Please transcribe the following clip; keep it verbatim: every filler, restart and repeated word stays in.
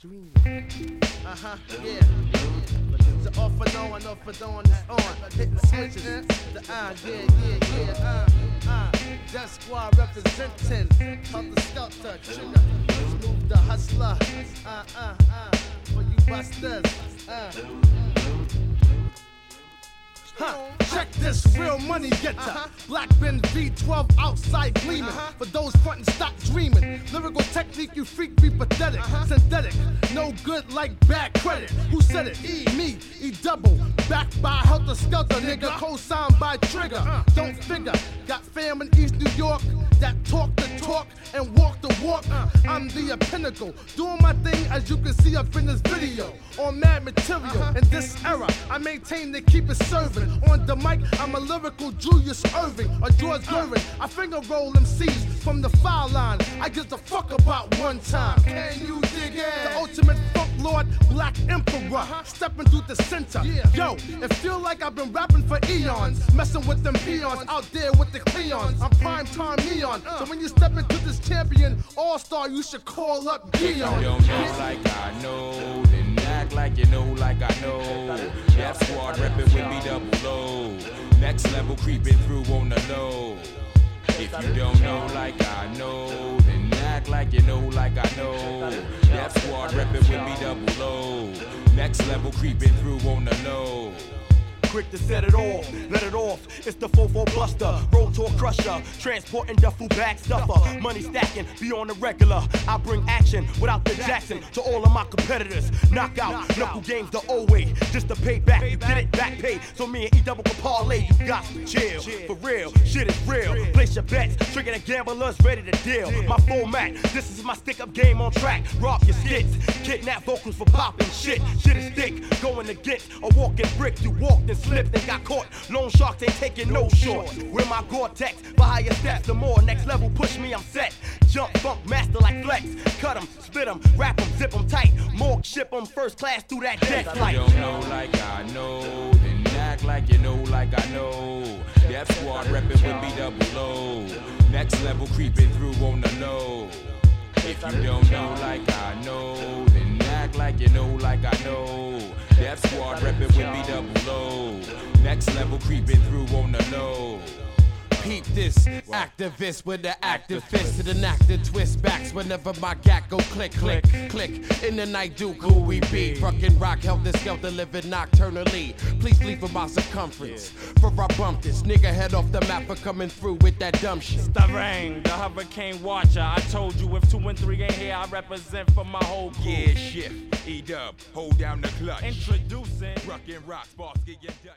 Dream. Uh-huh, yeah. The off and on, off and on is on. Hit the switches. The uh, yeah, yeah, yeah. Uh, uh. Death Squad representing. Helter Skelter, Trigger. Smooth the hustler. Uh, uh, uh. For you busters. Uh. Huh. Check this, real money getter. Uh-huh. Black Ben V twelve outside gleaming. Uh-huh. For those frontin', stop dreaming. Lyrical technique, you freak, be pathetic. Uh-huh. Synthetic, no good like bad credit. Who said it? E, me, E double. Backed by Helter Skelter, nigga. Co-signed by Trigger. Uh, Don't figure, got fam in East New York that talk the talk and walk the walk. Uh, I'm the pinnacle, doing my thing as you can see up in this video. On mad material, uh-huh. In this era, I maintain to keep it serving. On the mic, I'm a lyrical Julius Irving or George Gervin. I finger roll M Cs from the foul line. I give a fuck about one time. Can you dig it? The ultimate funk lord, Black Emperor, stepping through the center. Yo, it feel like I've been rapping for eons, messing with them peons out there with the Cleons. I'm prime time neon, so when you step into this champion all-star, you should call up Dion. You don't know like I know, then act like you know like I know. Death Squad reppin' with me double low. Next level creeping through on the low. If you don't know like I know, then act like you know like I know. Death Squad reppin' with me double low. Next level creeping through on the low. Quick to set it off, let it off. It's the four four Buster, road tour crusher, transporting duffel bag stuffer, money stacking, be on the regular. I bring action without the Jackson to all of my competitors. Knockout, knuckle games the old way, just to pay back. You get it back paid, so me and E double can parlay. You got to chill, for real, shit is real. Place your bets, trigger the gamblers, ready to deal. My format, this is my stick-up game on track. Rob your skits, kidnap vocals for popping shit. Shit is thick, going against a walking brick. You walked and slipped and got caught. Lone sharks ain't taking no shorts. Wear my Gore-Tex for higher steps. The more next level push me, I'm set. Jump funk master like Flex. Cut 'em, split 'em, wrap 'em, zip 'em tight. Morgue ship 'em first class through that deck light. You don't know like I know, then act like you know like I know. Death Squad reppin' with me double low. Next level creeping through on the low. If you don't know like I know, then act like you know like I know. Death Squad reppin' with me double low. Next level creeping through on the low. Peep this, activist with the active fist to the actor twist backs whenever my gat go click, click, click. In the night, Duke, who we be? Truckin' rock, helter skelter, living nocturnally. Please leave for my circumference. For I bump this nigga head off the map for coming through with that dumb shit. It's the rain, the hurricane watcher. I told you if two and three ain't here, I represent for my whole crew. Yeah, shift, E-dub, hold down the clutch. Introducing Ruckin' Rock, Boss, get your Dutch.